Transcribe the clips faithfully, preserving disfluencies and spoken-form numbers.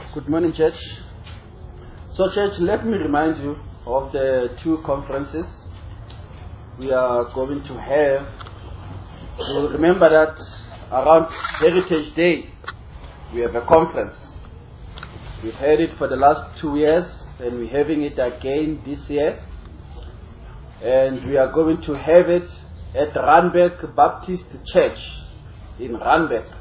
Good morning, church. So, church, let me remind you of the two conferences we are going to have. You'll remember that around Heritage Day, we have a conference. We've had it for the last two years, and we're having it again this year. And we are going to have it at Randbeck Baptist Church in Randbeck.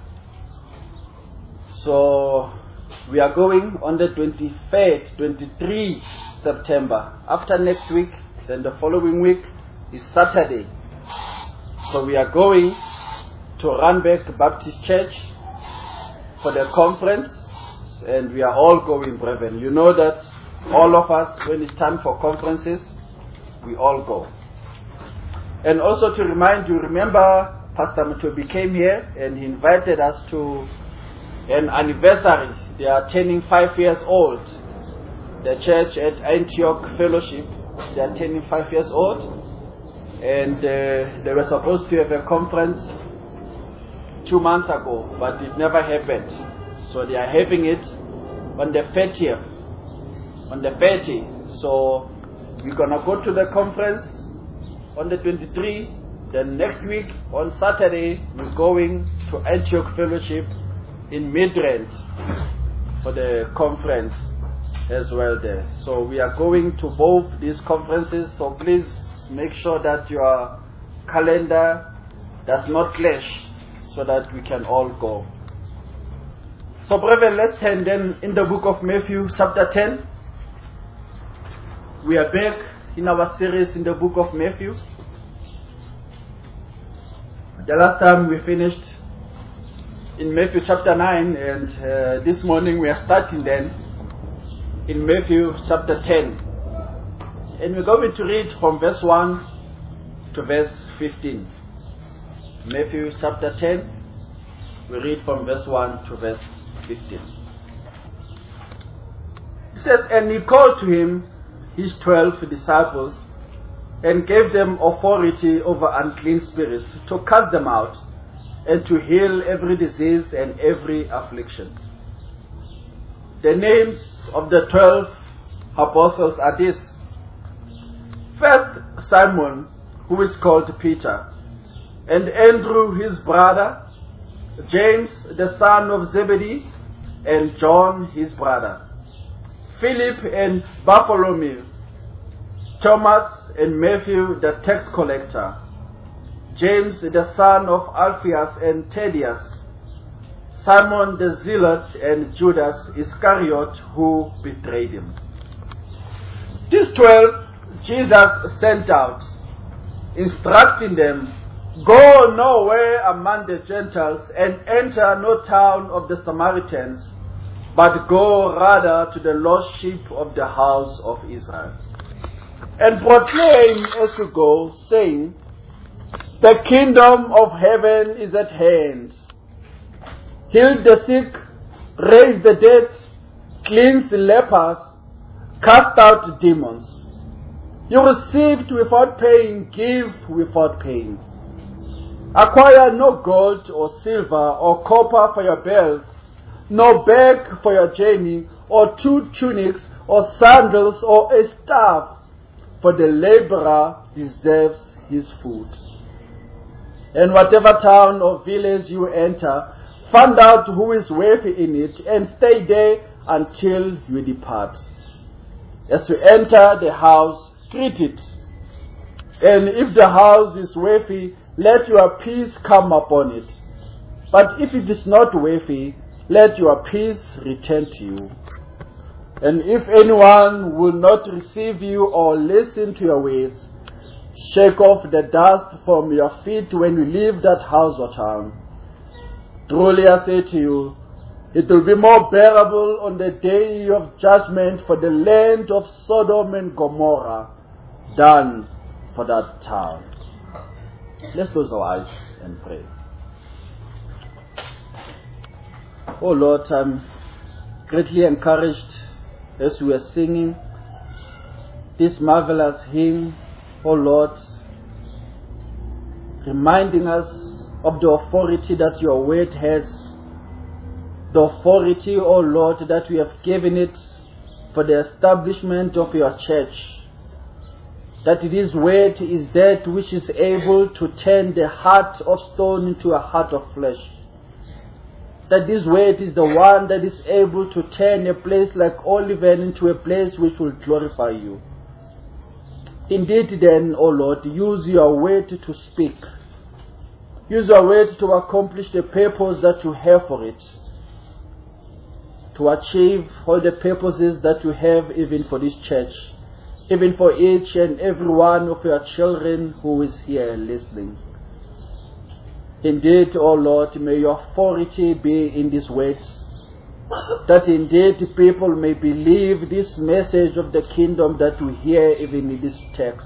So, we are going on the twenty-third, twenty-third September. After next week, then the following week is Saturday. So we are going to Randbeck Baptist Church for the conference, and we are all going, brethren. You know that all of us, when it's time for conferences, we all go. And also to remind you, remember Pastor Mutobi came here and he invited us to an anniversary. They are turning five years old. The church at Antioch Fellowship, they are turning five years old. And uh, they were supposed to have a conference two months ago, but it never happened. So they are having it on the thirtieth. On the thirtieth. So we're going to go to the conference on the twenty-third. Then next week, on Saturday, we're going to Antioch Fellowship in Midrand for the conference as well there. So we are going to both these conferences, so please make sure that your calendar does not clash so that we can all go. So brethren, let's turn then in the book of Matthew chapter ten. We are back in our series in the book of Matthew. The last time we finished in Matthew chapter nine, and uh, this morning we are starting then in Matthew chapter ten. And we're going to read from verse one to verse fifteen. Matthew chapter ten, we read from verse one to verse fifteen. It says, "And he called to him his twelve disciples, and gave them authority over unclean spirits, to cast them out, and to heal every disease and every affliction." The names of the twelve apostles are these. First, Simon, who is called Peter, and Andrew his brother, James the son of Zebedee, and John his brother, Philip and Bartholomew, Thomas and Matthew the tax collector, James the son of Alphaeus and Thaddeus, Simon the Zealot, and Judas Iscariot, who betrayed him. These twelve Jesus sent out, instructing them, "Go nowhere among the Gentiles, and enter no town of the Samaritans, but go rather to the lost sheep of the house of Israel. And proclaim as you go, saying, the kingdom of heaven is at hand. Heal the sick, raise the dead, cleanse lepers, cast out demons. You received without paying, give without paying. Acquire no gold or silver or copper for your belts, no bag for your journey, or two tunics, or sandals, or a staff, for the laborer deserves his food. And whatever town or village you enter, find out who is worthy in it, and stay there until you depart. As you enter the house, greet it. And if the house is worthy, let your peace come upon it. But if it is not worthy, let your peace return to you. And if anyone will not receive you or listen to your words, shake off the dust from your feet when you leave that house or town. Truly I say to you, it will be more bearable on the day of judgment for the land of Sodom and Gomorrah than for that town." Let's close our eyes and pray. Oh Lord, I'm greatly encouraged as we are singing this marvelous hymn, oh Lord, reminding us of the authority that your word has the authority, O Lord, that we have given it for the establishment of your church. That this word is that which is able to turn the heart of stone into a heart of flesh. That this word is the one that is able to turn a place like Olivet into a place which will glorify you. Indeed then, O Lord, use your word to speak. Use your word to accomplish the purpose that you have for it. To achieve all the purposes that you have even for this church. Even for each and every one of your children who is here listening. Indeed, O Lord, may your authority be in these words, that indeed people may believe this message of the kingdom that we hear even in this text.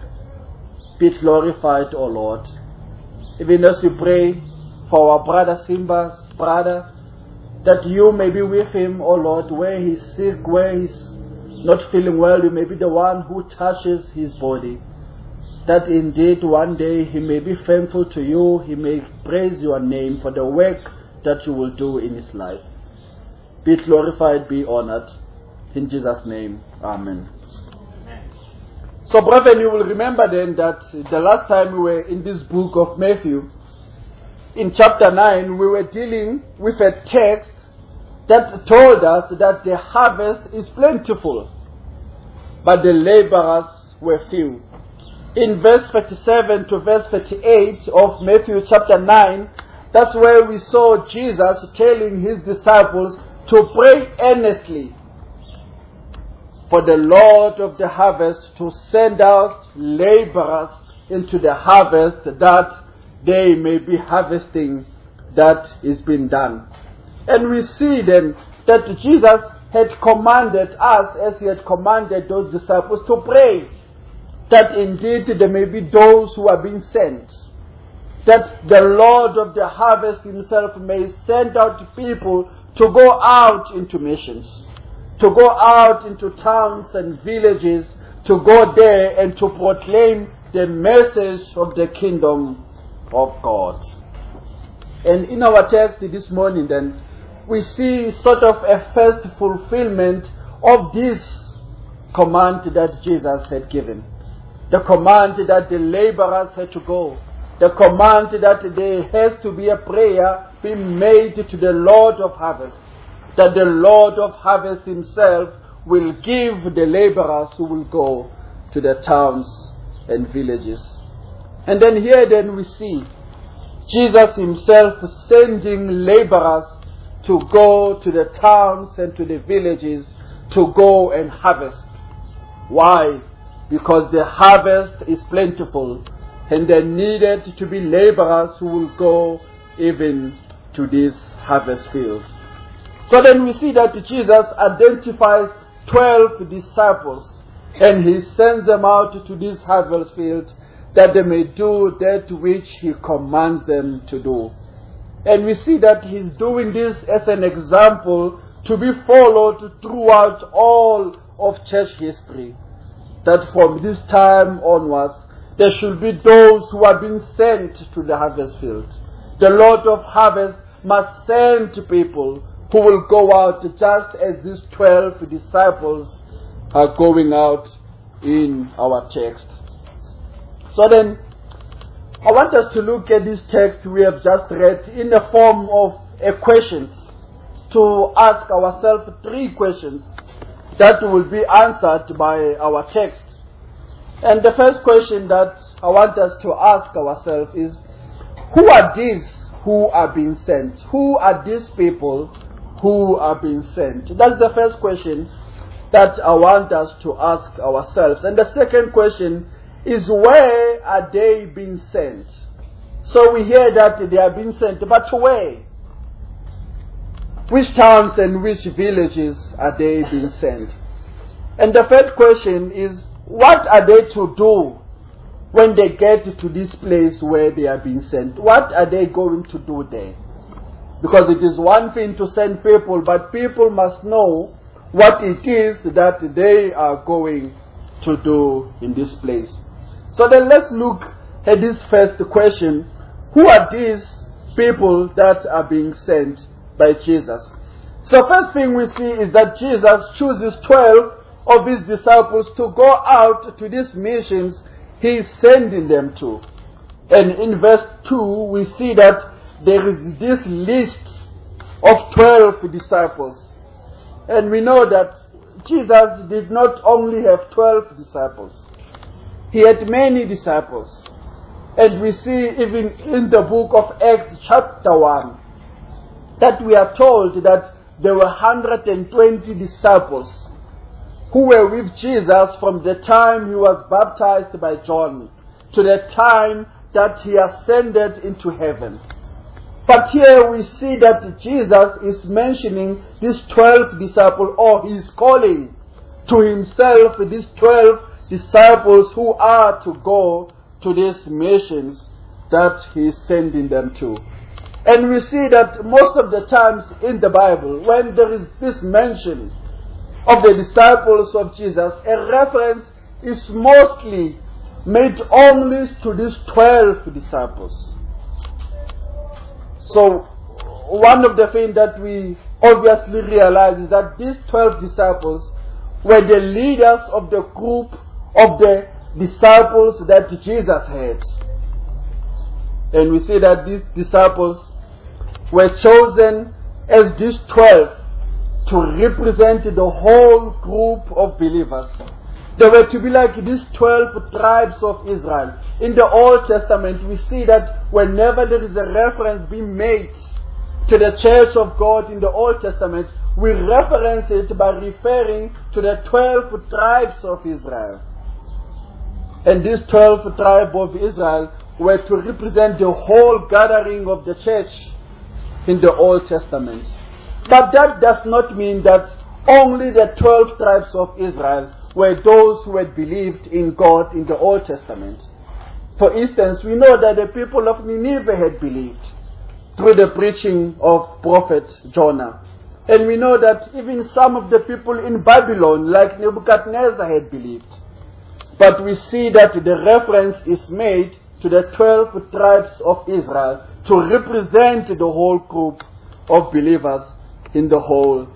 Be glorified, O Lord. Even as we pray for our brother Simba's brother, that you may be with him, O Lord, where he's sick, where he's not feeling well, you may be the one who touches his body. That indeed one day he may be thankful to you, he may praise your name for the work that you will do in his life. Be glorified, be honored. In Jesus' name, amen. Amen. So brethren, you will remember then that the last time we were in this book of Matthew, in chapter nine, we were dealing with a text that told us that the harvest is plentiful, but the laborers were few. In verse thirty-seven to verse thirty-eight of Matthew chapter nine, that's where we saw Jesus telling his disciples to pray earnestly for the Lord of the harvest to send out laborers into the harvest, that they may be harvesting that is being done. And we see then that Jesus had commanded us, as he had commanded those disciples, to pray that indeed there may be those who are being sent. That the Lord of the harvest himself may send out people to go out into missions, to go out into towns and villages, to go there and to proclaim the message of the kingdom of God. And in our text this morning then, we see sort of a first fulfillment of this command that Jesus had given. The command that the laborers had to go. The command that there has to be a prayer being made to the Lord of harvest. That the Lord of harvest himself will give the laborers who will go to the towns and villages. And then here then we see Jesus himself sending laborers to go to the towns and to the villages to go and harvest. Why? Because the harvest is plentiful and there needed to be laborers who will go even to this harvest field. So then we see that Jesus identifies twelve disciples and he sends them out to this harvest field that they may do that which he commands them to do. And we see that he's doing this as an example to be followed throughout all of church history. That from this time onwards, there should be those who are being sent to the harvest field. The Lord of harvest must send people who will go out just as these twelve disciples are going out in our text. So then, I want us to look at this text we have just read in the form of a questions, to ask ourselves three questions that will be answered by our text. And the first question that I want us to ask ourselves is, who are these who are being sent? Who are these people who are being sent? That's the first question that I want us to ask ourselves. And the second question is, where are they being sent? So we hear that they are being sent, but where? Which towns and which villages are they being sent? And the third question is, what are they to do when they get to this place where they are being sent? What are they going to do there? Because it is one thing to send people, but people must know what it is that they are going to do in this place. So then let's look at this first question. Who are these people that are being sent? by Jesus. So first thing we see is that Jesus chooses twelve of his disciples to go out to these missions he is sending them to. And in verse two we see that there is this list of twelve disciples. And we know that Jesus did not only have twelve disciples. He had many disciples. And we see even in the book of Acts chapter one that we are told that there were one hundred twenty disciples who were with Jesus from the time he was baptized by John to the time that he ascended into heaven. But here we see that Jesus is mentioning these twelve disciples, or he is calling to himself these twelve disciples who are to go to these missions that he is sending them to. And we see that most of the times in the Bible, when there is this mention of the disciples of Jesus, a reference is mostly made only to these twelve disciples. So, one of the things that we obviously realize is that these twelve disciples were the leaders of the group of the disciples that Jesus had. And we see that these disciples were chosen as these twelve to represent the whole group of believers. They were to be like these twelve tribes of Israel. In the Old Testament, we see that whenever there is a reference being made to the church of God in the Old Testament, we reference it by referring to the twelve tribes of Israel. And these twelve tribes of Israel were to represent the whole gathering of the church in the Old Testament. But that does not mean that only the twelve tribes of Israel were those who had believed in God in the Old Testament. For instance, we know that the people of Nineveh had believed through the preaching of prophet Jonah. And we know that even some of the people in Babylon, like Nebuchadnezzar, had believed. But we see that the reference is made to the twelve tribes of Israel to represent the whole group of believers in the whole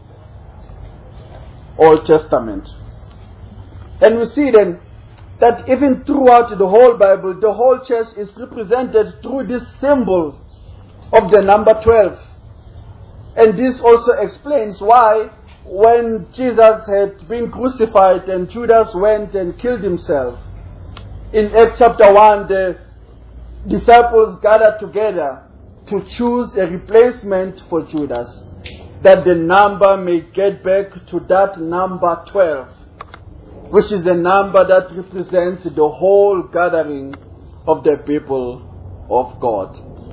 Old Testament. And we see then that even throughout the whole Bible, the whole church is represented through this symbol of the number twelve. And this also explains why when Jesus had been crucified and Judas went and killed himself, in Acts chapter one, the disciples gathered together to choose a replacement for Judas, that the number may get back to that number twelve, which is a number that represents the whole gathering of the people of God.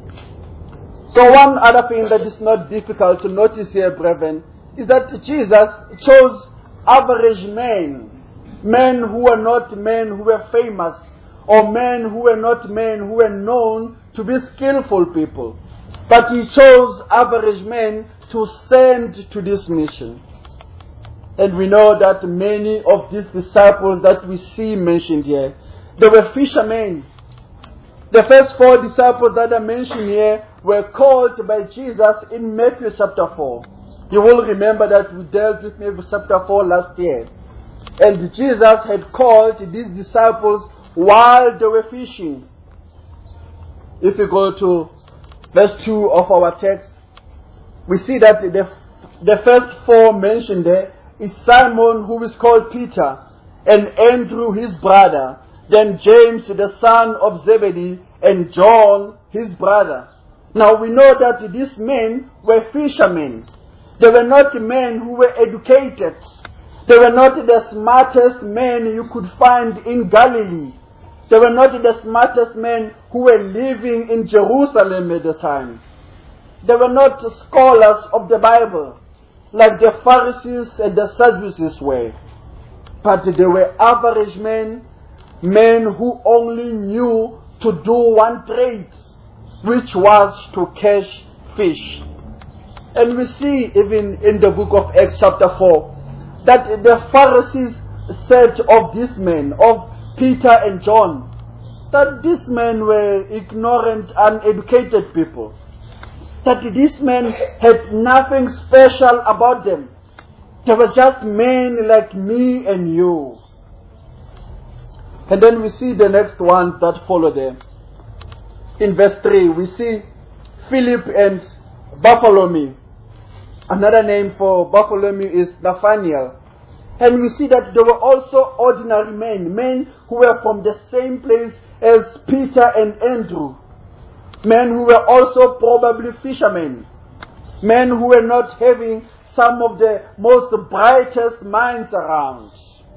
So one other thing that is not difficult to notice here, brethren, is that Jesus chose average men, men who were not men who were famous, or men who were not men who were known to be skillful people. But he chose average men to send to this mission. And we know that many of these disciples that we see mentioned here, they were fishermen. The first four disciples that are mentioned here were called by Jesus in Matthew chapter four. You will remember that we dealt with Matthew chapter four last year. And Jesus had called these disciples while they were fishing. If you go to verse two of our text, we see that the, the first four mentioned there is Simon, who is called Peter, and Andrew his brother, then James the son of Zebedee, and John his brother. Now we know that these men were fishermen. They were not men who were educated. They were not the smartest men you could find in Galilee. They were not the smartest men who were living in Jerusalem at the time. They were not scholars of the Bible like the Pharisees and the Sadducees were. But they were average men, men who only knew to do one trade, which was to catch fish. And we see even in the book of Acts chapter four that the Pharisees said of these men, of Peter and John, that these men were ignorant, uneducated people. that these men had nothing special about them. They were just men like me and you. And then we see the next one that follow there. In verse three, we see Philip and Bartholomew. Another name for Bartholomew is Nathaniel. And we see that they were also ordinary men, men who were from the same place as Peter and Andrew. Men who were also probably fishermen. Men who were not having some of the most brightest minds around.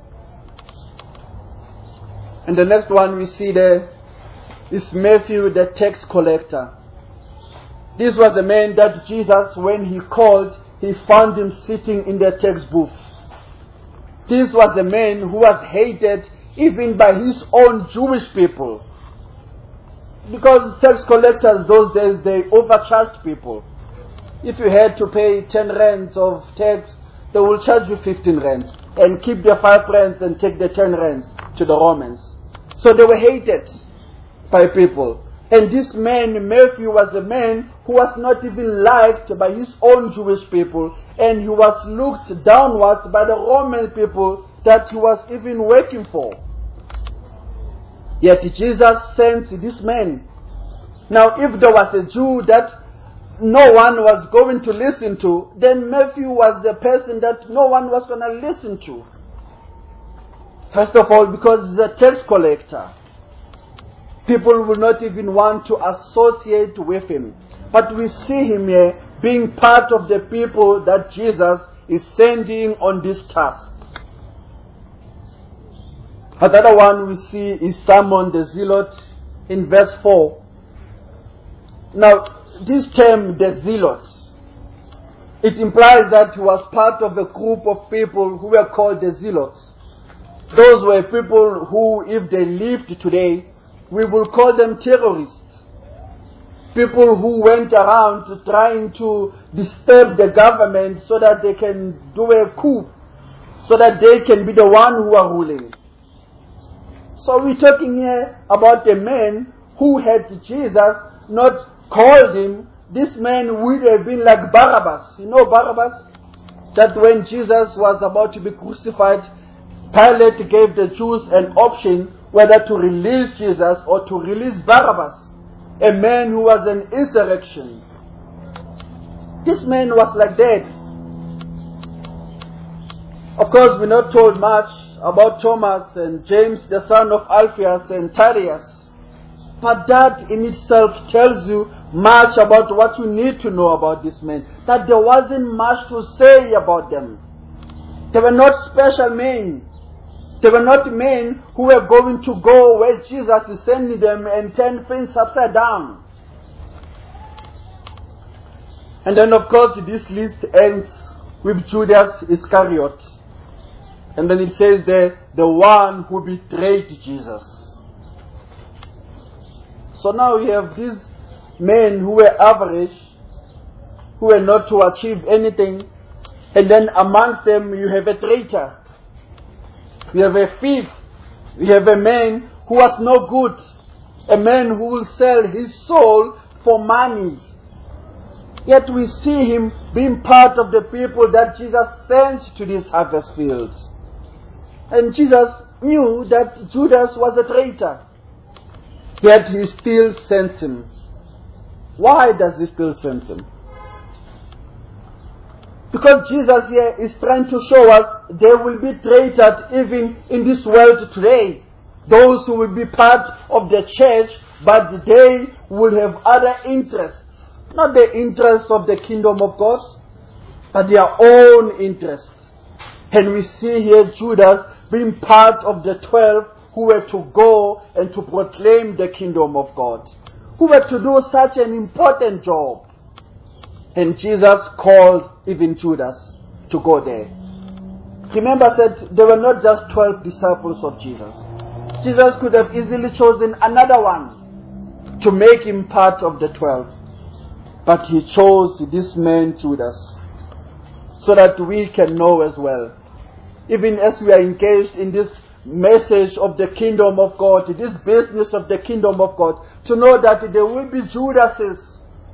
And the next one we see there is Matthew, the tax collector. This was a man that Jesus, when he called, he found him sitting in the tax booth. This was a man who was hated even by his own Jewish people. Because tax collectors those days, they overcharged people. If you had to pay ten rands of tax, they will charge you fifteen rands and keep the five rands and take the ten rands to the Romans. So they were hated by people. And this man, Matthew, was a man who was not even liked by his own Jewish people, and he was looked downwards by the Roman people that he was even working for. Yet Jesus sent this man. Now, if there was a Jew that no one was going to listen to, then Matthew was the person that no one was going to listen to. First of all, because he's a tax collector. People will not even want to associate with him. But we see him here being part of the people that Jesus is sending on this task. Another one we see is Simon the Zealot in verse four. Now, this term, the Zealot, it implies that he was part of a group of people who were called the Zealots. Those were people who, if they lived today, we will call them terrorists. People who went around trying to disturb the government so that they can do a coup, so that they can be the one who are ruling. So we're talking here about a man who had Jesus not called him. This man would have been like Barabbas. You know Barabbas? That when Jesus was about to be crucified, Pilate gave the Jews an option whether to release Jesus or to release Barabbas, a man who was an insurrection. This man was like that. Of course, we're not told much about Thomas and James, the son of Alphaeus, and Thaddeus. But that in itself tells you much about what you need to know about this man. That there wasn't much to say about them. They were not special men. They were not men who were going to go where Jesus is sending them and turn things upside down. And then of course this list ends with Judas Iscariot. And then it says there, the one who betrayed Jesus. So now we have these men who were average, who were not to achieve anything. And then amongst them you have a traitor. We have a thief. We have a man who was no good. A man who will sell his soul for money. Yet we see him being part of the people that Jesus sent to these harvest fields. And Jesus knew that Judas was a traitor. Yet he still sent him. Why does he still send him? Because Jesus here is trying to show us there will be traitors even in this world today. Those who will be part of the church, but they will have other interests. Not the interests of the kingdom of God, but their own interests. And we see here Judas being part of the twelve who were to go and to proclaim the kingdom of God. Who were to do such an important job. And Jesus called even Judas to go there. Remember, said there were not just twelve disciples of Jesus. Jesus could have easily chosen another one to make him part of the twelve. But he chose this man Judas so that we can know as well. Even as we are engaged in this message of the kingdom of God, this business of the kingdom of God, to know that there will be Judases.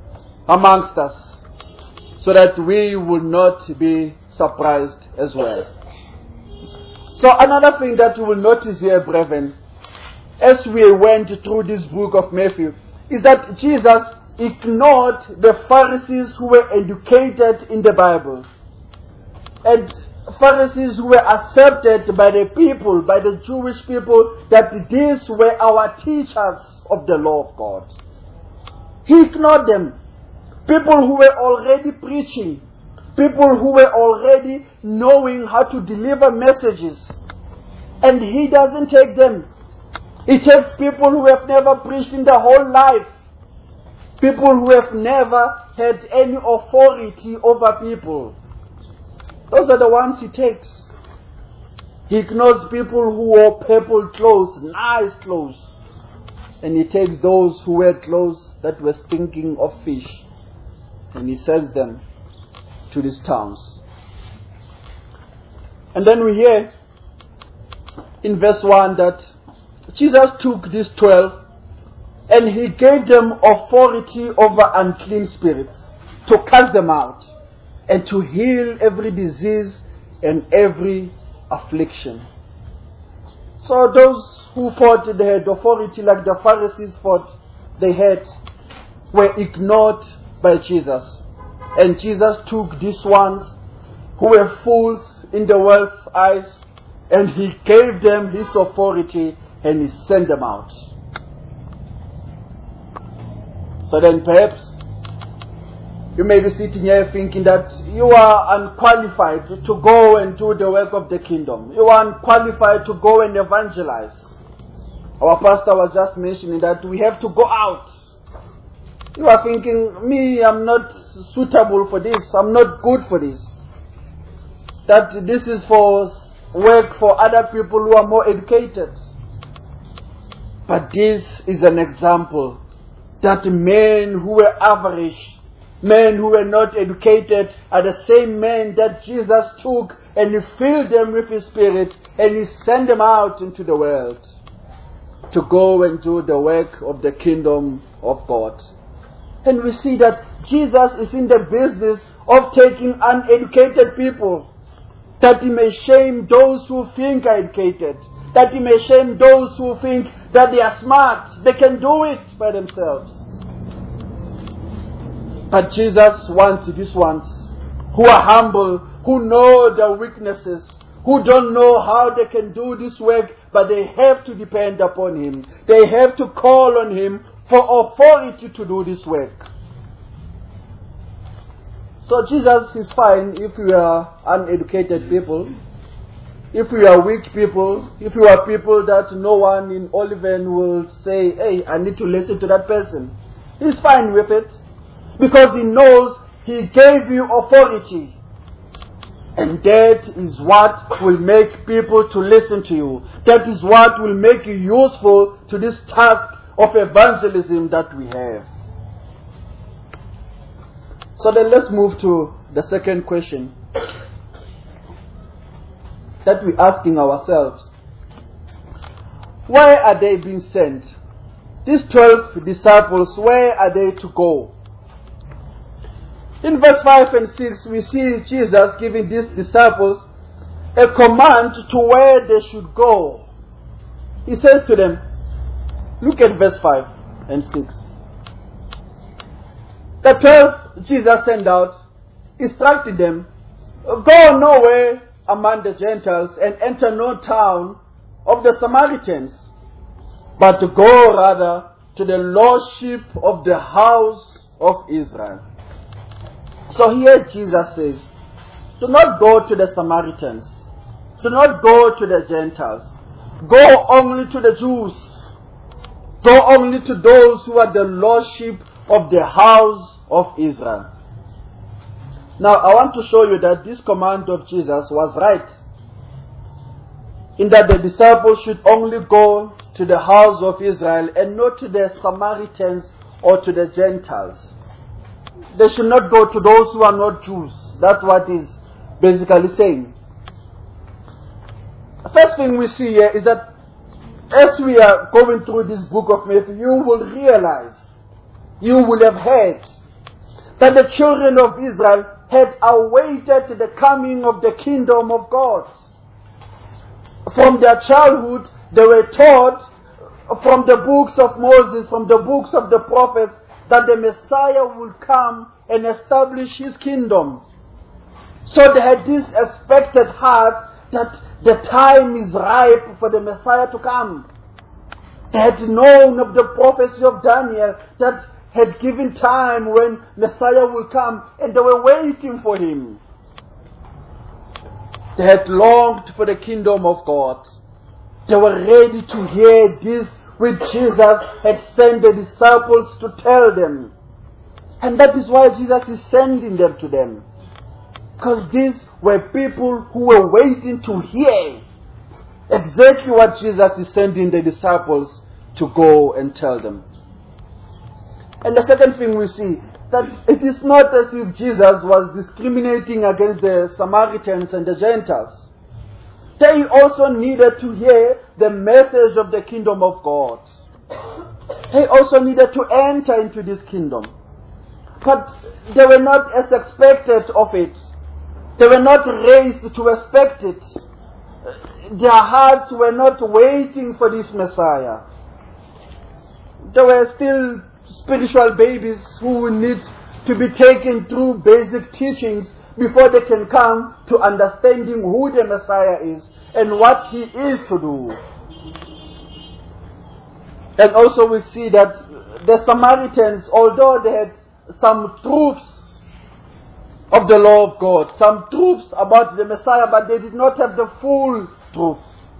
amongst us, so that we will not be surprised as well. So another thing that you will notice here, brethren, as we went through this book of Matthew, is that Jesus ignored the Pharisees who were educated in the Bible, and Pharisees who were accepted by the people, by the Jewish people, that these were our teachers of the law of God. He ignored them. People who were already preaching, people who were already knowing how to deliver messages, and he doesn't take them. He takes people who have never preached in their whole life, people who have never had any authority over people. Those are the ones he takes. He ignores people who wore purple clothes, nice clothes, and he takes those who wear clothes that were stinking of fish, and he sends them to these towns. And then we hear in verse one that Jesus took these twelve and he gave them authority over unclean spirits to cast them out and to heal every disease and every affliction. So those who thought they had authority like the Pharisees thought they had were ignored by Jesus. And Jesus took these ones who were fools in the world's eyes, and he gave them his authority and he sent them out. So then perhaps you may be sitting here thinking that you are unqualified to go and do the work of the kingdom. You are unqualified to go and evangelize. Our pastor was just mentioning that we have to go out. You are thinking, me, I'm not suitable for this. I'm not good for this. That this is for work for other people who are more educated. But this is an example that men who were average, men who were not educated, are the same men that Jesus took and he filled them with his Spirit and he sent them out into the world to go and do the work of the kingdom of God. And we see that Jesus is in the business of taking uneducated people, that he may shame those who think are educated, that he may shame those who think that they are smart, they can do it by themselves. But Jesus wants these ones who are humble, who know their weaknesses, who don't know how they can do this work, but they have to depend upon him. They have to call on him for authority to do this work. So Jesus is fine if we are uneducated people, if we are weak people, if we are people that no one in Oliven will say, hey, I need to listen to that person. He's fine with it, because he knows he gave you authority. And that is what will make people to listen to you. That is what will make you useful to this task of evangelism that we have. So then let's move to the second question that we're asking ourselves. Where are they being sent? These twelve disciples, where are they to go? In verse five and six, we see Jesus giving these disciples a command to where they should go. He says to them, look at verse five and six. The twelve Jesus sent out, instructed them, go nowhere among the Gentiles and enter no town of the Samaritans, but to go rather to the lost sheep of the house of Israel. So here Jesus says, do not go to the Samaritans. Do not go to the Gentiles. Go only to the Jews. Go only to those who are the lost sheep of the house of Israel. Now I want to show you that this command of Jesus was right, in that the disciples should only go to the house of Israel and not to the Samaritans or to the Gentiles. They should not go to those who are not Jews. That's what he's basically saying. The first thing we see here is that as we are going through this book of Matthew, you will realize, you will have heard that the children of Israel had awaited the coming of the kingdom of God. From their childhood, they were taught from the books of Moses, from the books of the prophets, that the Messiah will come and establish his kingdom. So they had this expected heart that the time is ripe for the Messiah to come. They had known of the prophecy of Daniel that had given time when Messiah will come, and they were waiting for him. They had longed for the kingdom of God. They were ready to hear this which Jesus had sent the disciples to tell them. And that is why Jesus is sending them to them. Because these were people who were waiting to hear exactly what Jesus is sending the disciples to go and tell them. And the second thing we see, that it is not as if Jesus was discriminating against the Samaritans and the Gentiles. They also needed to hear the message of the kingdom of God. They also needed to enter into this kingdom. But they were not as expected of it. They were not raised to expect it. Their hearts were not waiting for this Messiah. They were still spiritual babies who need to be taken through basic teachings before they can come to understanding who the Messiah is and what he is to do. And also we see that the Samaritans, although they had some truths of the law of God, some truths about the Messiah, but they did not have the full truth.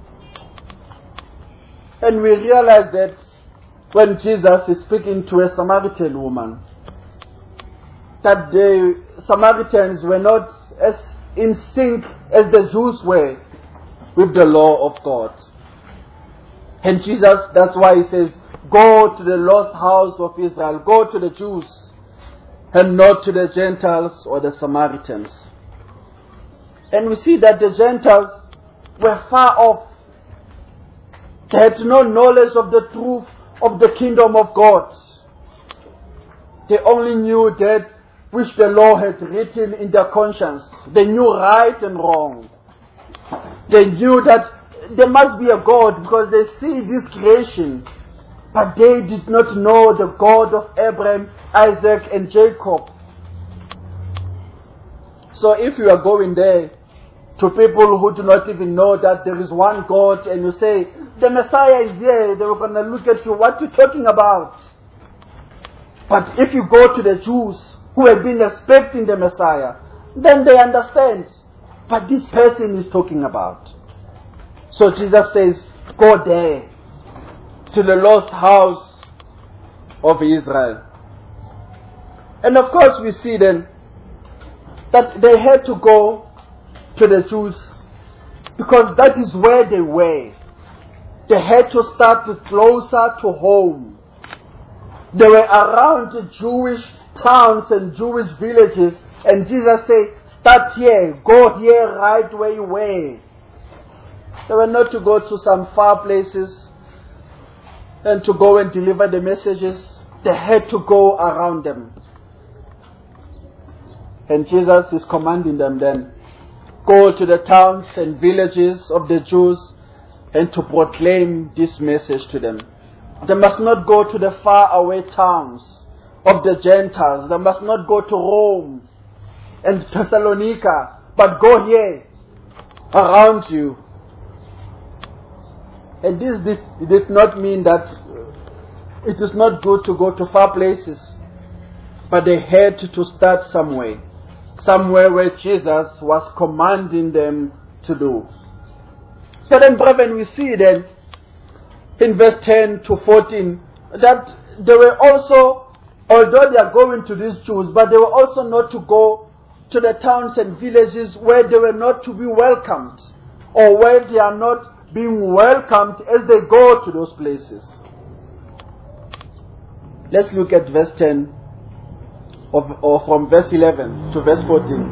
And we realize that when Jesus is speaking to a Samaritan woman, that the Samaritans were not as in sync as the Jews were with the law of God. And Jesus, that's why he says, go to the lost house of Israel, go to the Jews, and not to the Gentiles or the Samaritans. And we see that the Gentiles were far off. They had no knowledge of the truth of the kingdom of God. They only knew that which the law had written in their conscience. They knew right and wrong. They knew that there must be a God because they see this creation. But they did not know the God of Abraham, Isaac, and Jacob. So if you are going there to people who do not even know that there is one God, and you say, the Messiah is here, they were going to look at you, what are you talking about? But if you go to the Jews who have been expecting the Messiah, then they understand what this person is talking about. So Jesus says, go there to the lost house of Israel. And of course we see then that they had to go to the Jews because that is where they were. They had to start closer to home. They were around the Jewish towns and Jewish villages, and Jesus said, start here, go here right where you were. They were not to go to some far places and to go and deliver the messages. They had to go around them. And Jesus is commanding them then, go to the towns and villages of the Jews and to proclaim this message to them. They must not go to the far away towns of the Gentiles. They must not go to Rome and Thessalonica, but go here around you. And this did, did not mean that it is not good to go to far places, but they had to start somewhere, somewhere where Jesus was commanding them to do. So then, brethren, we see then in verse ten to fourteen that they were also, although they are going to these Jews, but they were also not to go to the towns and villages where they were not to be welcomed, or where they are not being welcomed as they go to those places. Let's look at verse ten, of, or from verse eleven to verse fourteen.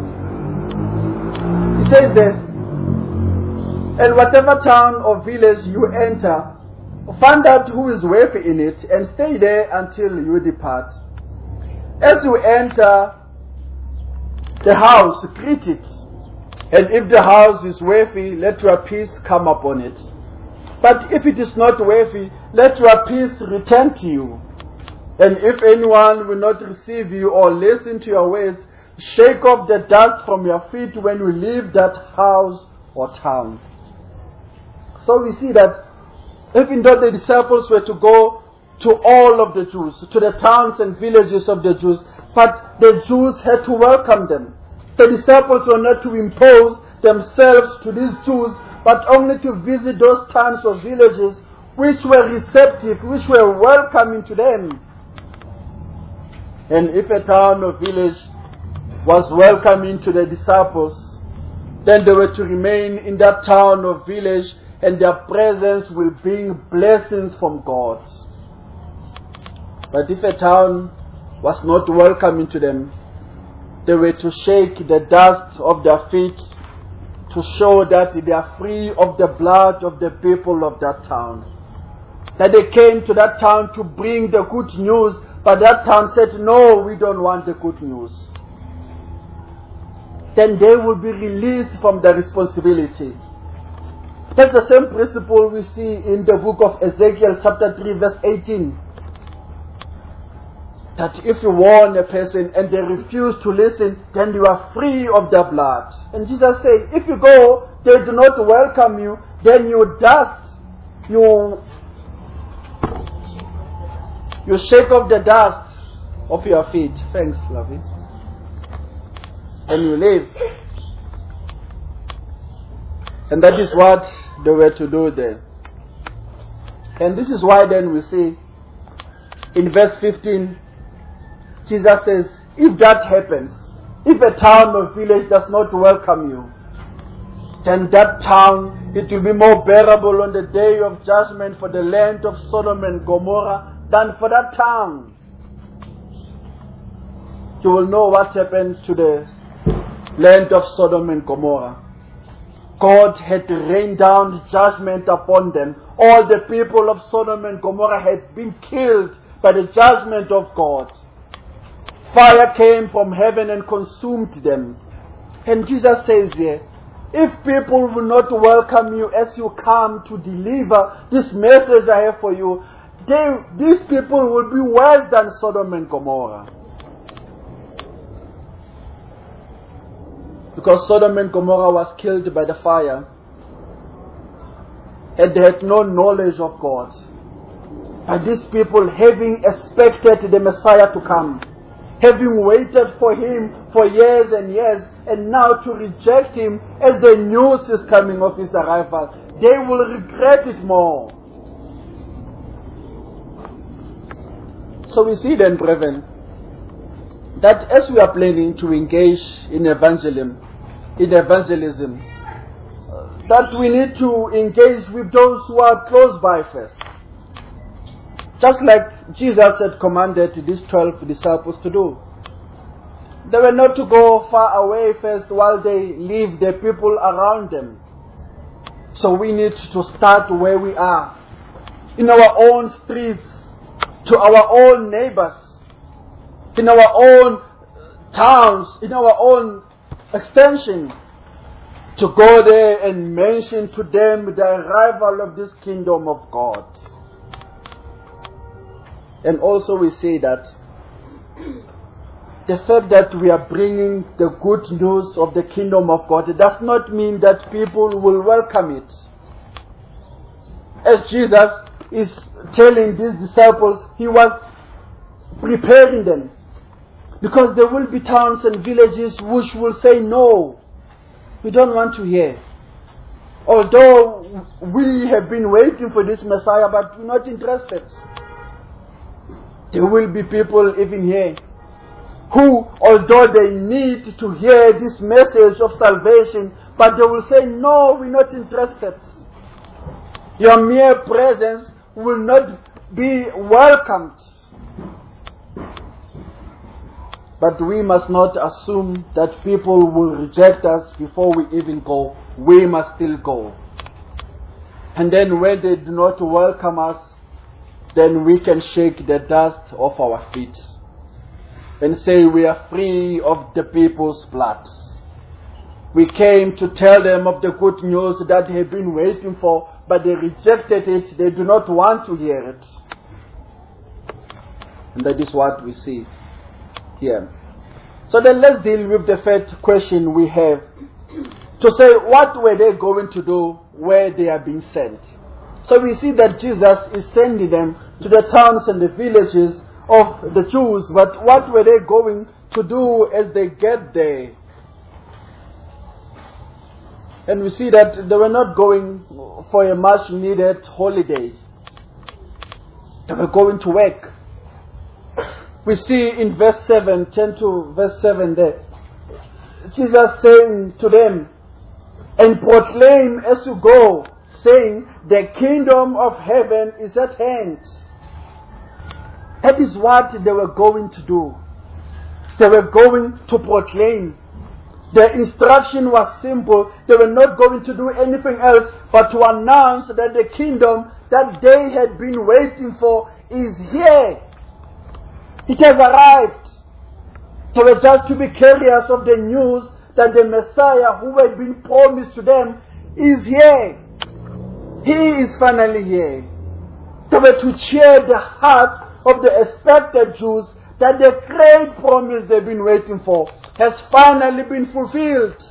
It says there, and whatever town or village you enter, find out who is worthy in it, and stay there until you depart. As you enter the house, greet it. And if the house is worthy, let your peace come upon it. But if it is not worthy, let your peace return to you. And if anyone will not receive you or listen to your words, shake off the dust from your feet when you leave that house or town. So we see that even though the disciples were to go to all of the Jews, to the towns and villages of the Jews, but the Jews had to welcome them. The disciples were not to impose themselves to these Jews, but only to visit those towns or villages which were receptive, which were welcoming to them. And if a town or village was welcoming to the disciples, then they were to remain in that town or village, and their presence will bring blessings from God. But if a town was not welcoming to them, they were to shake the dust of their feet to show that they are free of the blood of the people of that town. That they came to that town to bring the good news, but that town said, no, we don't want the good news. Then they will be released from their responsibility. That's the same principle we see in the book of Ezekiel chapter three verse eighteen. That if you warn a person and they refuse to listen, then you are free of their blood. And Jesus said, if you go, they do not welcome you, then you dust, you, you shake off the dust off your feet. Thanks, lovey. And you leave. And that is what they were to do there. And this is why then we see in verse fifteen, Jesus says, if that happens, if a town or village does not welcome you, then that town, it will be more bearable on the day of judgment for the land of Sodom and Gomorrah than for that town. You will know what happened to the land of Sodom and Gomorrah. God had rained down judgment upon them. All the people of Sodom and Gomorrah had been killed by the judgment of God. Fire came from heaven and consumed them. And Jesus says here, if people will not welcome you as you come to deliver this message I have for you, they, these people will be worse than Sodom and Gomorrah. Because Sodom and Gomorrah was killed by the fire, and they had no knowledge of God. And these people, having expected the Messiah to come, having waited for him for years and years, and now to reject him as the news is coming of his arrival, they will regret it more. So we see then, brethren, that as we are planning to engage in evangelism, in evangelism, that we need to engage with those who are close by first. Just like Jesus had commanded these twelve disciples to do. They were not to go far away first while they leave the people around them. So we need to start where we are, in our own streets, to our own neighbors, in our own towns, in our own extension, to go there and mention to them the arrival of this kingdom of God. And also we say that the fact that we are bringing the good news of the kingdom of God, it does not mean that people will welcome it. As Jesus is telling these disciples, he was preparing them. Because there will be towns and villages which will say, no, we don't want to hear. Although we have been waiting for this Messiah, but we're not interested. There will be people even here who, although they need to hear this message of salvation, but they will say, no, we're not interested. Your mere presence will not be welcomed. But we must not assume that people will reject us before we even go. We must still go. And then when they do not welcome us, then we can shake the dust off our feet. and say we are free of the people's blood. We came to tell them of the good news that they have been waiting for, but they rejected it. They do not want to hear it. And that is what we see here. So then let's deal with the first question we have. To say, what were they going to do where they are being sent? So we see that Jesus is sending them to the towns and the villages of the Jews. But what were they going to do as they get there? And we see that they were not going for a much needed holiday. They were going to work. We see in verse seven, ten to verse seven there, Jesus saying to them, and proclaim as you go, saying, the kingdom of heaven is at hand. That is what they were going to do. They were going to proclaim. The instruction was simple. They were not going to do anything else but to announce that the kingdom that they had been waiting for is here. It has arrived. They were just to be carriers of the news that the Messiah who had been promised to them is here. He is finally here. They were to cheer the hearts of the expected Jews that the great promise they've been waiting for has finally been fulfilled.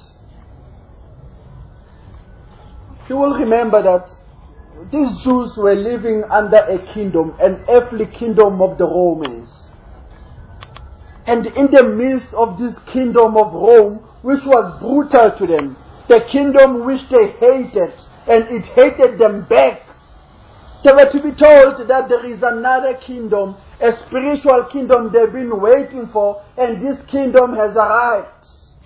You will remember that these Jews were living under a kingdom, an earthly kingdom of the Romans. And in the midst of this kingdom of Rome, which was brutal to them, the kingdom which they hated, and it hated them back, they were to be told that there is another kingdom, a spiritual kingdom they've been waiting for, and this kingdom has arrived.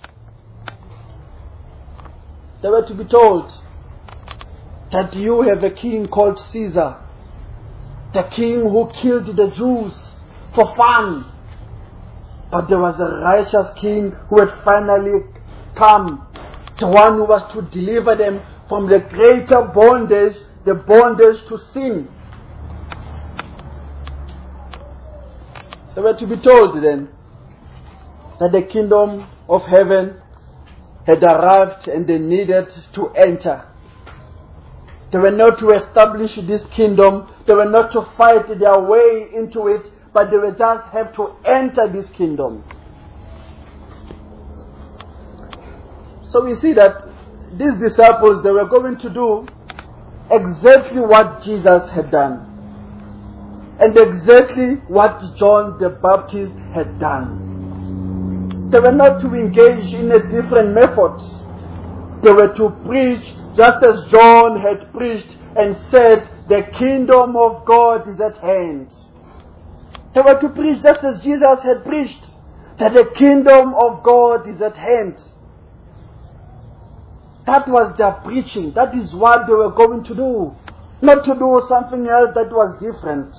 They were to be told that you have a king called Caesar, the king who killed the Jews for fun. But there was a righteous king who had finally come, the one who was to deliver them from the greater bondage, the bondage to sin. They were to be told then that the kingdom of heaven had arrived and they needed to enter. They were not to establish this kingdom. They were not to fight their way into it, but they will just have to enter this kingdom. So we see that these disciples, they were going to do exactly what Jesus had done. And exactly what John the Baptist had done. They were not to engage in a different method. They were to preach just as John had preached and said, the kingdom of God is at hand. They were to preach just as Jesus had preached, that the kingdom of God is at hand. That was their preaching. That is what they were going to do. Not to do something else that was different.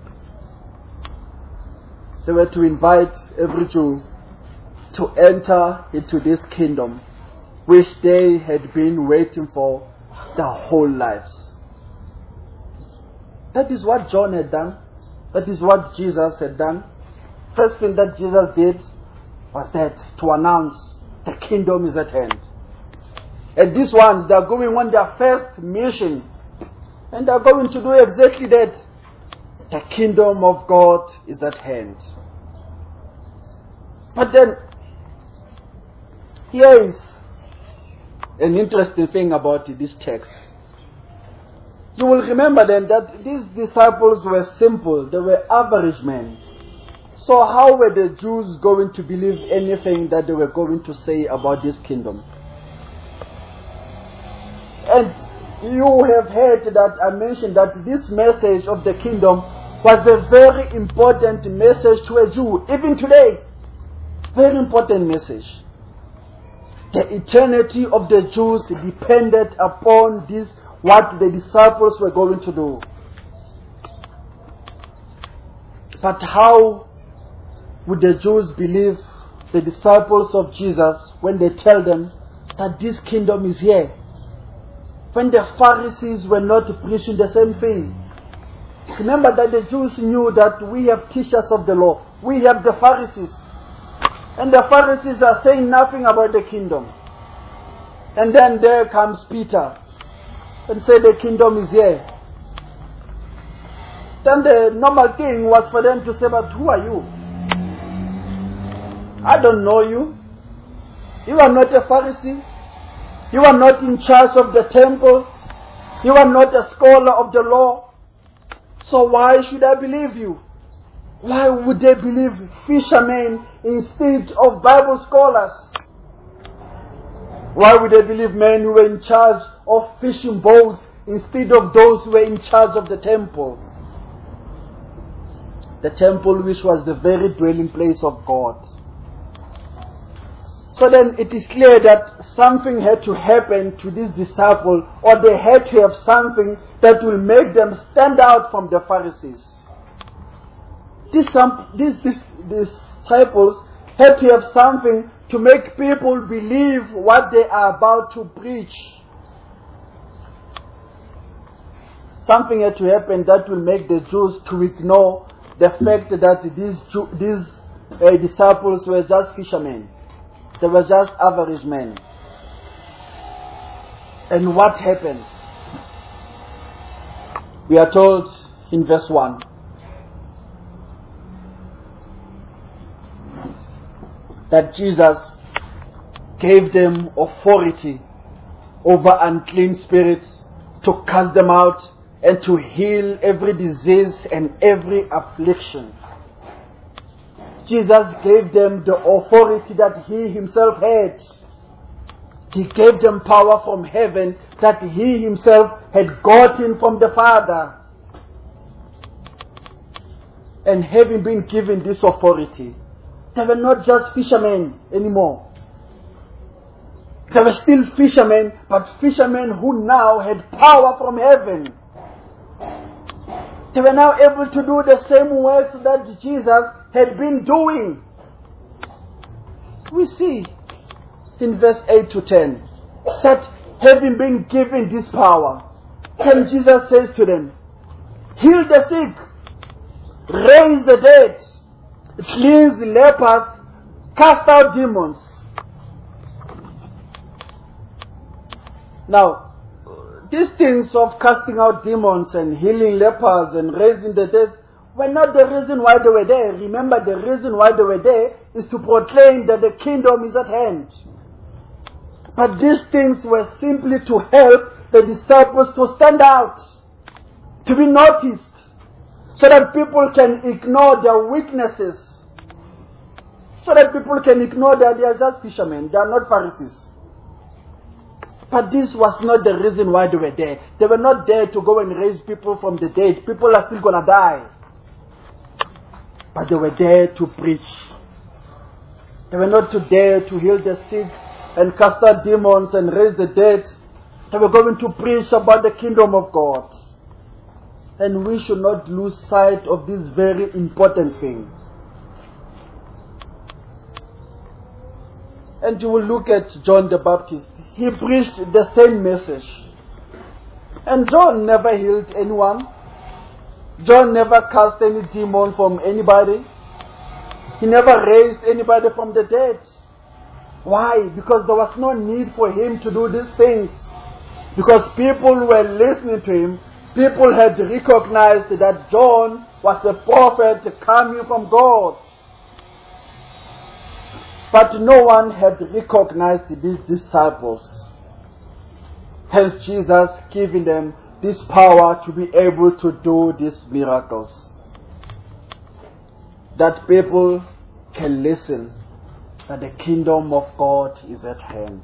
They were to invite every Jew to enter into this kingdom, which they had been waiting for their whole lives. That is what John had done. That is what Jesus had done. First thing that Jesus did was that to announce the kingdom is at hand. And these ones, they are going on their first mission. And they are going to do exactly that. The kingdom of God is at hand. But then, here is an interesting thing about this text. You will remember then that these disciples were simple. They were average men. So how were the Jews going to believe anything that they were going to say about this kingdom? And you have heard that I mentioned that this message of the kingdom was a very important message to a Jew, even today. Very important message. The eternity of the Jews depended upon this, what the disciples were going to do. But how would the Jews believe the disciples of Jesus when they tell them that this kingdom is here? When the Pharisees were not preaching the same thing. Remember that the Jews knew that we have teachers of the law. We have the Pharisees. And the Pharisees are saying nothing about the kingdom. And then there comes Peter and said the kingdom is here. Then the normal thing was for them to say, but who are you? I don't know you. You are not a Pharisee. You are not in charge of the temple. You are not a scholar of the law. So why should I believe you? Why would they believe fishermen instead of Bible scholars? Why would they believe men who were in charge of fishing boats instead of those who were in charge of the temple? The temple, which was the very dwelling place of God. So then it is clear that something had to happen to these disciples, or they had to have something that will make them stand out from the Pharisees. These, these, these disciples had to have something to make people believe what they are about to preach. Something had to happen that will make the Jews to ignore the fact that these, Jew, these uh, disciples were just fishermen. They were just average men. And what happens? We are told in verse one. That Jesus gave them authority over unclean spirits to cast them out and to heal every disease and every affliction. Jesus gave them the authority that He Himself had. He gave them power from heaven that He Himself had gotten from the Father. And having been given this authority, they were not just fishermen anymore. They were still fishermen, but fishermen who now had power from heaven. They were now able to do the same works that Jesus had been doing. We see in verse eight to ten that having been given this power, then Jesus says to them, heal the sick, raise the dead, cleanse lepers, cast out demons. Now, these things of casting out demons and healing lepers and raising the dead were not the reason why they were there. Remember, the reason why they were there is to proclaim that the kingdom is at hand. But these things were simply to help the disciples to stand out, to be noticed, so that people can ignore their weaknesses, so that people can ignore that they are just fishermen, they are not Pharisees. But this was not the reason why they were there. They were not there to go and raise people from the dead. People are still going to die. But they were there to preach. They were not to there to heal the sick and cast out demons and raise the dead. They were going to preach about the kingdom of God. And we should not lose sight of this very important thing. And you will look at John the Baptist. He preached the same message. And John never healed anyone. John never cast any demon from anybody. He never raised anybody from the dead. Why? Because there was no need for him to do these things. Because people were listening to him. People had recognized that John was a prophet coming from God. But no one had recognized these disciples. Hence Jesus giving them this power to be able to do these miracles. That people can listen that the kingdom of God is at hand.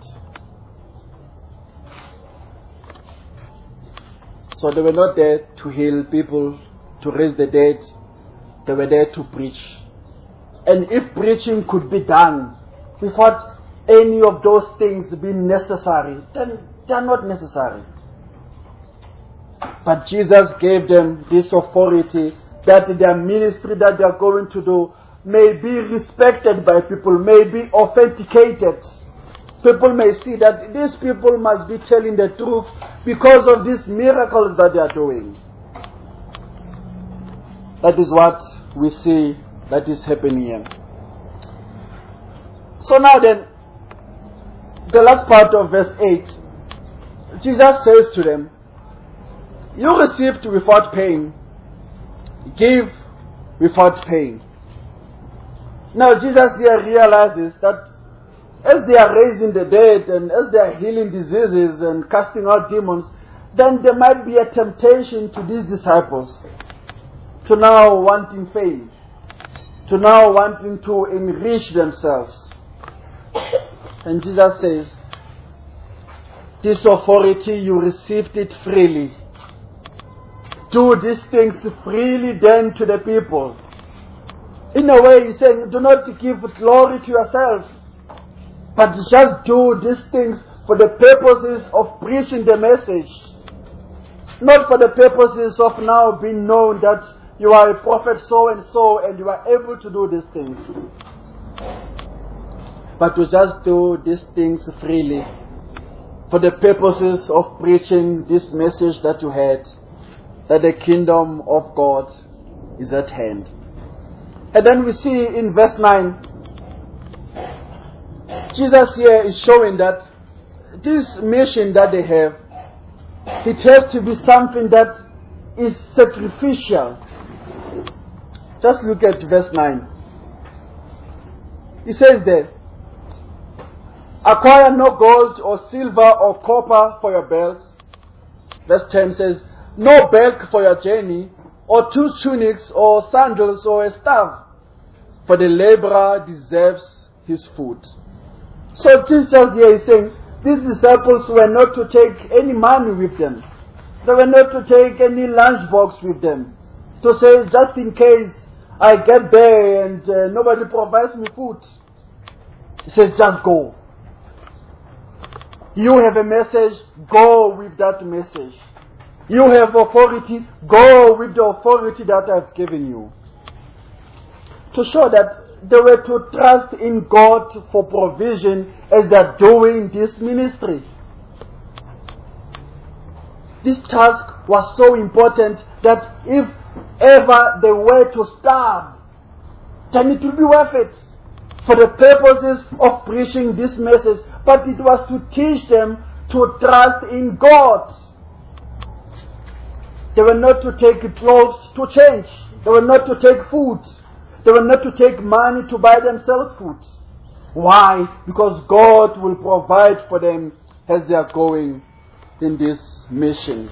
So they were not there to heal people, to raise the dead. They were there to preach. And if preaching could be done without any of those things being necessary, then they are not necessary. But Jesus gave them this authority that their ministry that they are going to do may be respected by people, may be authenticated. People may see that these people must be telling the truth because of these miracles that they are doing. That is what we see that is happening here. So now then, the last part of verse eight, Jesus says to them, you received without paying, give without paying. Now Jesus here realizes that as they are raising the dead and as they are healing diseases and casting out demons, then there might be a temptation to these disciples to now wanting fame, to now wanting to enrich themselves. And Jesus says, this authority you received it freely. Do these things freely then to the people. In a way, he's saying, do not give glory to yourself, but just do these things for the purposes of preaching the message. Not for the purposes of now being known that you are a prophet so and so and you are able to do these things. But to just do these things freely for the purposes of preaching this message that you had, that the kingdom of God is at hand. And then we see in verse nine, Jesus here is showing that this mission that they have, it has to be something that is sacrificial. Just look at verse nine. He says there, acquire no gold or silver or copper for your belts. Verse ten says, no belt for your journey, or two tunics, or sandals, or a staff, for the laborer deserves his food. So Jesus here is saying, these disciples were not to take any money with them. They were not to take any lunch box with them. To say, just in case I get there and uh, nobody provides me food. He says, just go. You have a message, go with that message. You have authority, go with the authority that I've given you. To show that they were to trust in God for provision as they're doing this ministry. This task was so important that if ever they were to starve, then it would be worth it for the purposes of preaching this message. But it was to teach them to trust in God. They were not to take clothes to change. They were not to take food. They were not to take money to buy themselves food. Why? Because God will provide for them as they are going in this mission.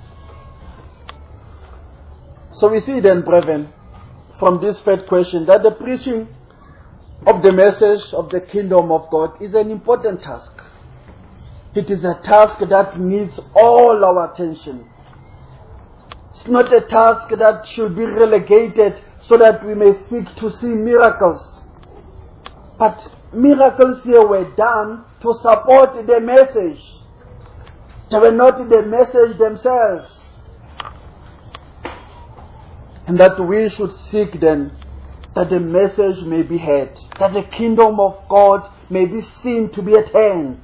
So we see then, brethren, from this third question, that the preaching of the message of the kingdom of God is an important task. It is a task that needs all our attention. It's not a task that should be relegated so that we may seek to see miracles. But miracles here were done to support the message. They were not the message themselves. And that we should seek then that the message may be heard, that the kingdom of God may be seen to be at hand.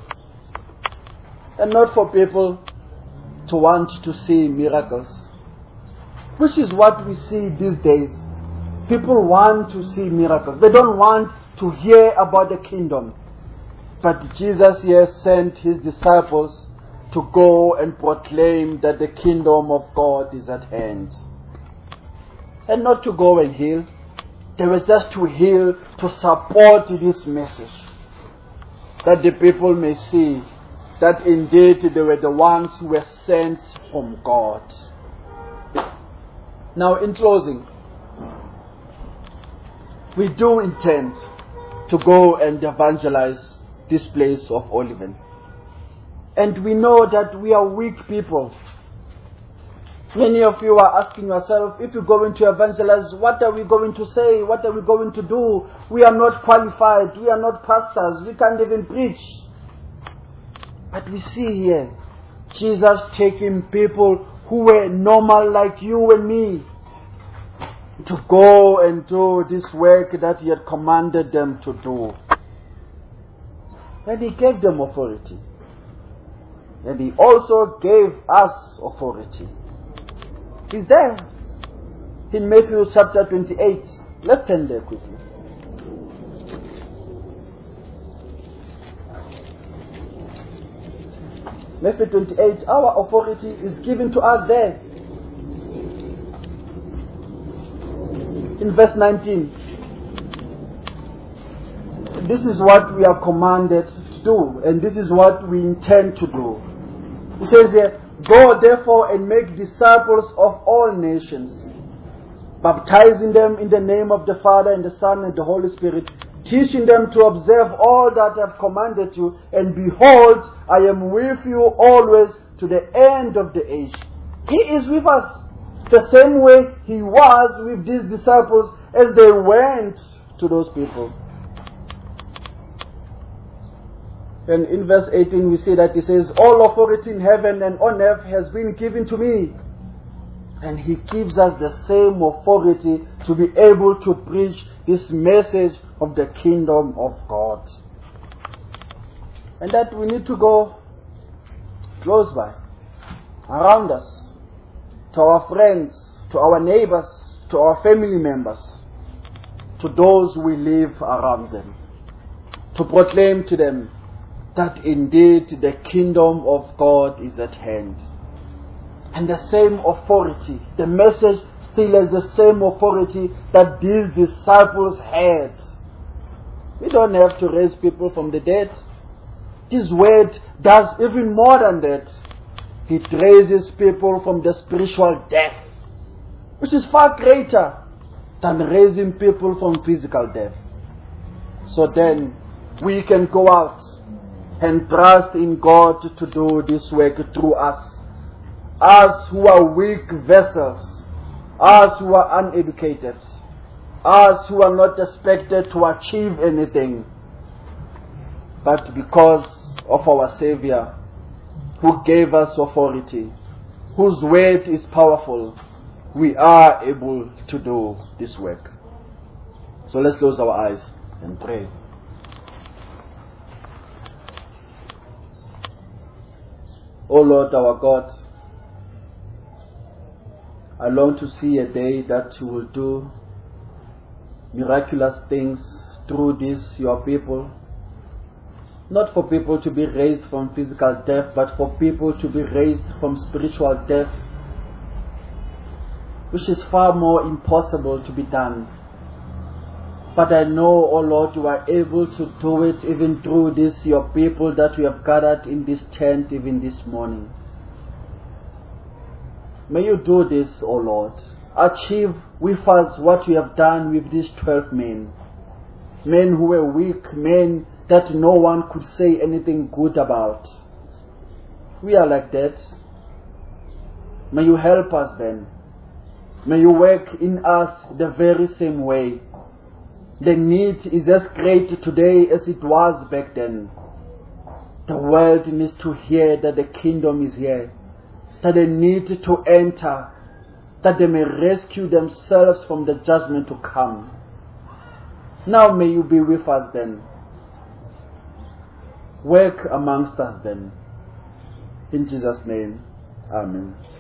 And not for people to want to see miracles. Which is what we see these days. People want to see miracles. They don't want to hear about the kingdom. But Jesus here sent his disciples to go and proclaim that the kingdom of God is at hand. And not to go and heal. They were just to heal to support this message. That the people may see that indeed they were the ones who were sent from God. Now, in closing, we do intend to go and evangelize this place of Oliven. And we know that we are weak people. Many of you are asking yourself, if you're going to evangelize, what are we going to say? What are we going to do? We are not qualified. We are not pastors. We can't even preach. But we see here, Jesus taking people who were normal like you and me to go and do this work that he had commanded them to do. And he gave them authority. And he also gave us authority. He's there in Matthew chapter twenty-eight. Let's turn there quickly. Matthew twenty-eight, our authority is given to us there. In verse nineteen, this is what we are commanded to do, and this is what we intend to do. It says here, go therefore and make disciples of all nations, baptizing them in the name of the Father and the Son and the Holy Spirit, teaching them to observe all that I have commanded you, and behold, I am with you always to the end of the age. He is with us the same way He was with these disciples as they went to those people. And in verse eighteen we see that He says, all authority in heaven and on earth has been given to me. And He gives us the same authority to be able to preach this message of the kingdom of God. And that we need to go close by, around us, to our friends, to our neighbors, to our family members, to those we live around them, to proclaim to them that indeed the kingdom of God is at hand. And the same authority, the message still has the same authority that these disciples had. We don't have to raise people from the dead. This word does even more than that. It raises people from the spiritual death, which is far greater than raising people from physical death. So then we can go out and trust in God to do this work through us. Us who are weak vessels, us who are uneducated, us who are not expected to achieve anything, but because of our Savior, who gave us authority, whose word is powerful, we are able to do this work. So let's close our eyes and pray. O Lord our God, I long to see a day that you will do miraculous things through this, your people. Not for people to be raised from physical death, but for people to be raised from spiritual death, which is far more impossible to be done. But I know, O Lord, you are able to do it even through this, your people that we have gathered in this tent even this morning. May you do this, O Lord. Achieve with us what you have done with these twelve men. Men who were weak, men that no one could say anything good about. We are like that. May you help us then. May you work in us the very same way. The need is as great today as it was back then. The world needs to hear that the kingdom is here, that they need to enter, that they may rescue themselves from the judgment to come. Now may you be with us then. Work amongst us then. In Jesus' name, amen.